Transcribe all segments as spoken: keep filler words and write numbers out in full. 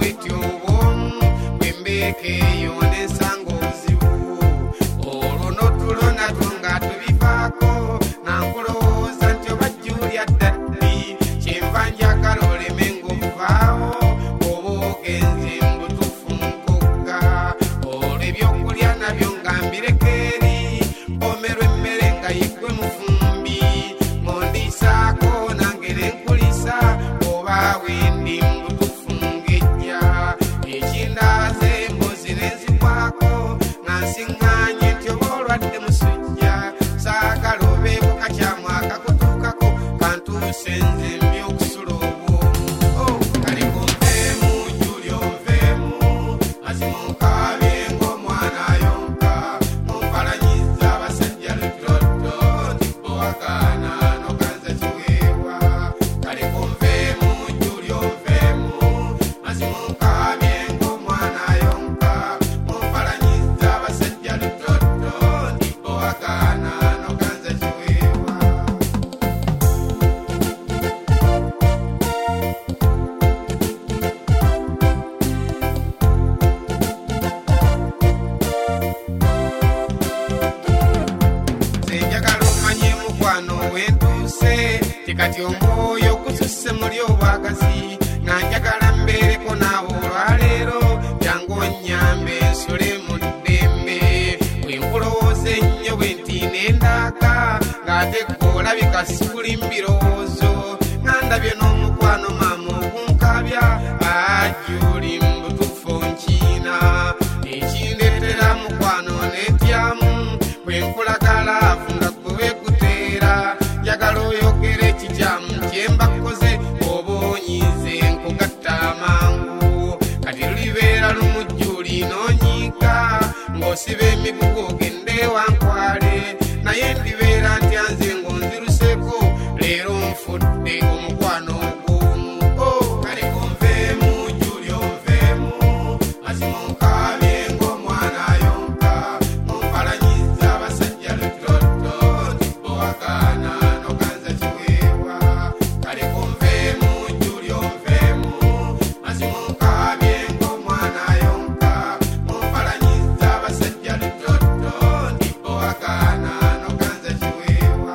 bwetyo obwomu bwembeekeyo n'ensanga obuzibu olwo n'otulo natwo nga tubivaako nankulowooza nti oba Julia ddaddi kyenva njagala oleme ng'ovaawo oba ogenze mbutuufu nkogga olwo ebyokulya nabyo nga mbireka eri omerwa emmere nga yiggwe mufumbi mondiisaako nange nenkulisa oba wendi mbutuufu ngejja ekindaze mbuzi nenzigwako nga nsiŋŋaanye nti oba olwadde musujja saagala obeeko kakyamu akakutuukako kantuuse nze mbi okusula obwomu kaliko nveemu Julia onveemu mazima onkaabye ng'omwana ayonka ompalanyiza abasajja lutoto nti bo wagaana n'oganza kiweebwa kaliko nveemu Julia onveemu mazima onkaabye ng'omwana ayonka ompalanyiza abasajja lutoto nti bo wagaana n'oganza kiweebwa. Nze njagala omanye mukwano wentuuse tikati omwoyo gususse muli obwagazi nga njagala mbeereko naawe olwaleero jangu onnyambe nsule mu ddembe bwe nkulowooza ennyo bwe ntiina endaaka ng'ate gw'olabika sikuli mbirowoozo nga ndabye n'omukwano maama ogunkabya ajuli mbutuufu onkiina ekindeetera mukwano n'etyamu bwe nkulagala afunda gwe weekuteera njagala oyogere ekikyamu kyemba kkoze oba onyize nkugatta amangu kati lulibeera lumujjuli n'onyiika ng'osiba emigugu ogende wankwale naye ndibeera ntya nze ng'onziruseeko leero nfudde omukwano ogw'omu kaliko nveemu Julia onveemu mazima onkaabye ng'omwana ayonka ompalanyiza abasajja lutoto nti bo wagaana n'oganza kiweebwa kaliko nveemu Julia onveemu mazima onkaabye ng'omwana ayonka ompalanyiza abasajja lutoto nti bo wagaana n'oganza kiweebwa.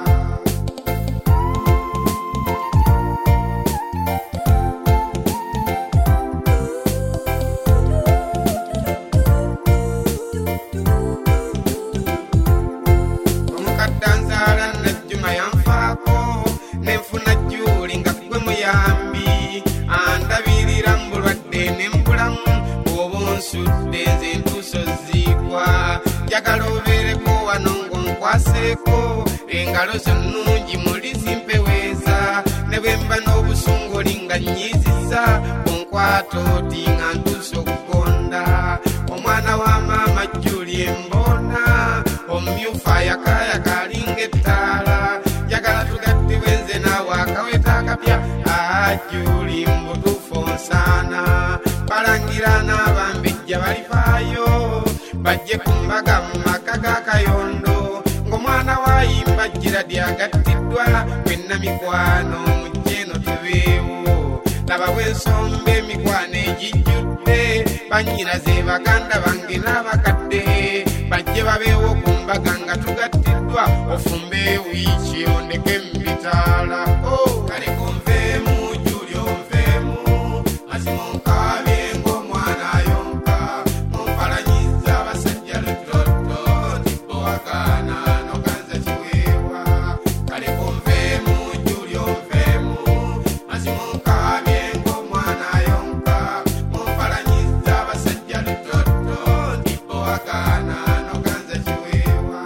Omukadde anzaala Najjuma yanfaako nenfuna Julia nga gwe muyambi andabirira mu bulwadde n'embulamu bw'oba onsudde nze ntuuso ziigwa njagala obeereko wano ng'onkwaseeko engalo zo nnungi muli zimpeweeza ne bwe mba n'obusunguli nga nnyiizizza onkwata oti nga ntuusa okugonda omwana wa maama Julia embona omumyufu ayakaayaka alinga ettaala njagala tugattibwe nze naawe akaweta akapya Julia mbutuufu onsaana balangira n'abambejja balifaayo bajje ku mbaga mu maka ga Kayondo ng'omwana waayimba Giradi agattiddwa mwenna mikwano mujje eno tubeewo laba bw'ensomba emikwano egijjudde bannyinaze baganda bange n'abakadde bajje babeewo ku mbaga nga tugattiddwa ofumbe wiiki ondeke mbitaala kaliko nveemu Julia onveemu mazima onkaabye ng'omwana ayonka ompalanyiza abasajja lutoto nti bo wagaana n'oganza kiweebwa kaliko nveemu Julia onveemu mazima onkaabye ng'omwana ayonka ompalanyiza abasajja lutoto nti bo wagaana n'oganza kiweebwa.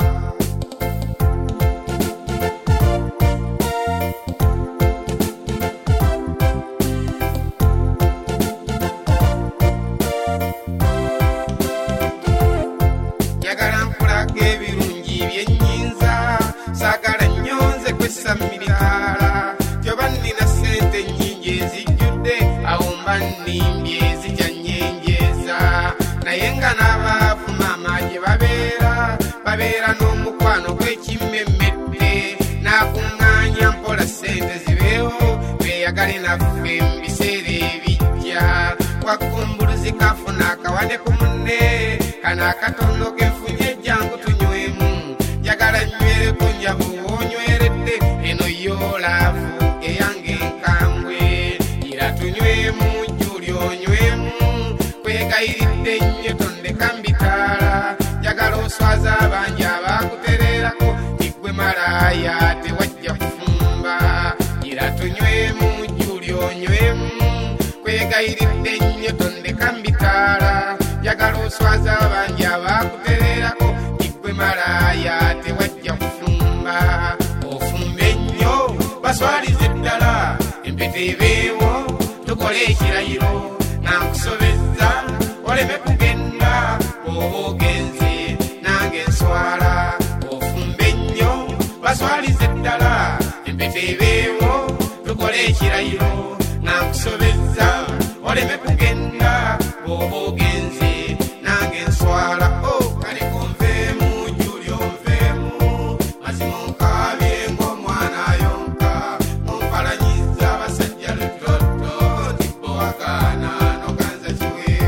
Njagala nkulaga ebirungi byennyinza saagala nnyonze kwessa miritaala gyoba nnina ssente nnyingi ezijjudde awo mba nnimbye ezijja nnyenjeeza naye nga n'abaavu maama gye babeera babeera n'omukwano gw'ekimmemmette n'akuŋŋaanya mpola ssente zibeewo beeyagale naffe mu biseera ebijja. omubumbuluzi kafuna akawane ku munne kana akatono kenfunye jangu tunywemu njagala nywere ku njabu onyweredde eno yoolaavu eyange enkambwe ira tunywemu juli onywemu kwegayiridde nnyo tondeka mbitaala njagala oswaza abangi abakutererako igwe malaaya tewajja kufumba ira tunywemu juli onywemu kwegayiridde nnyo tondeka mbitaala njagala oswaza abangi abakutererako igwe malaaya tewajja kufumba ofumbe nnyo baswalize ddala empete ebeewo tukole ekirayiro nankusobezza oleme kugenda oba ogenze nange nswala ofumbe nnyo baswalize ddala empete ebeewo tukole ekirayiro nankusobezza oleme kugenda oba ogenze nange nswala o kale konveemu juli onveemu mazima onkabye ng'omwana ayonka ompalanyiza abasajja lutoto tibbo wagaana noganza kiwe